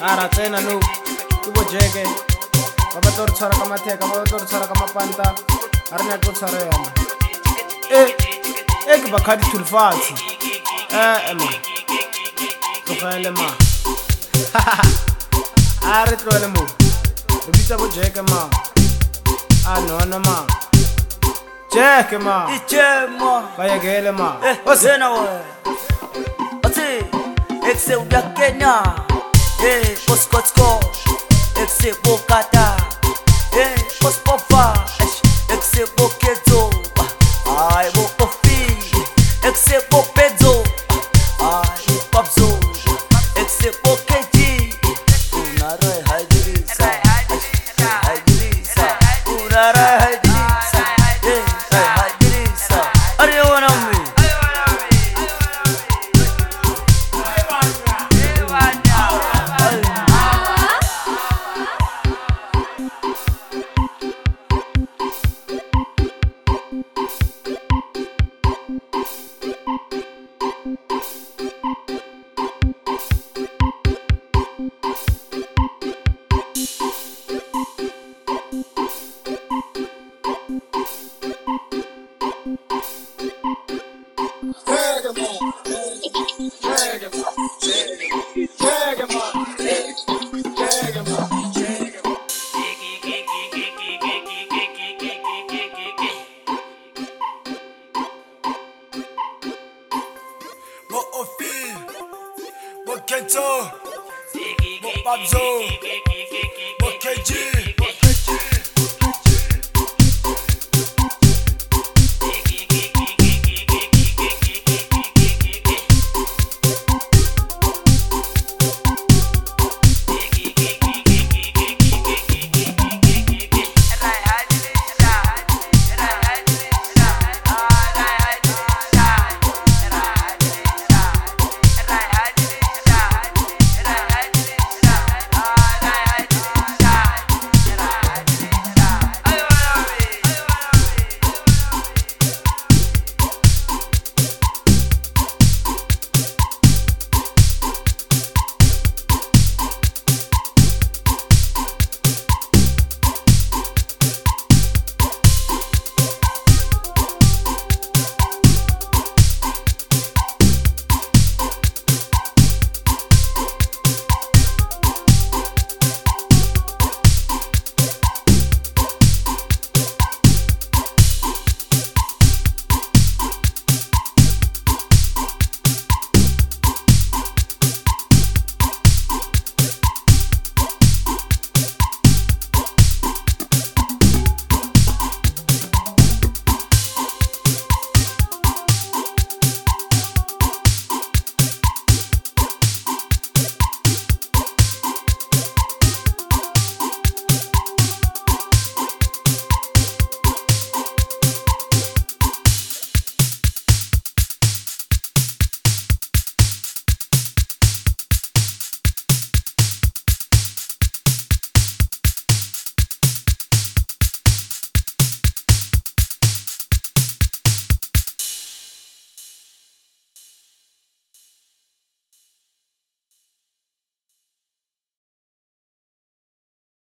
Ara tsena no ke bojeke ba ba tlo re tshwara ka matheka ba tlo re tshwara ka mapanta a re nya tlo tshwara yona ke ba khadi tulfatsi ma tlogele ma a re tlogele mo re bitsa bojeke ma a nona ma jeke ma ba yekele ma Zena we Ati Ekse ubya Kenya Oskotsko Ekse Bokata Ospofa Ekse Bokezo Ay Bokofi Ekse Bopezo Ay Popzo Ekse Boketi Unarai Haidrisa Haidrisa Unarai Haidrisa Haidrisa Ariwana mi Kento, Babzo, KG.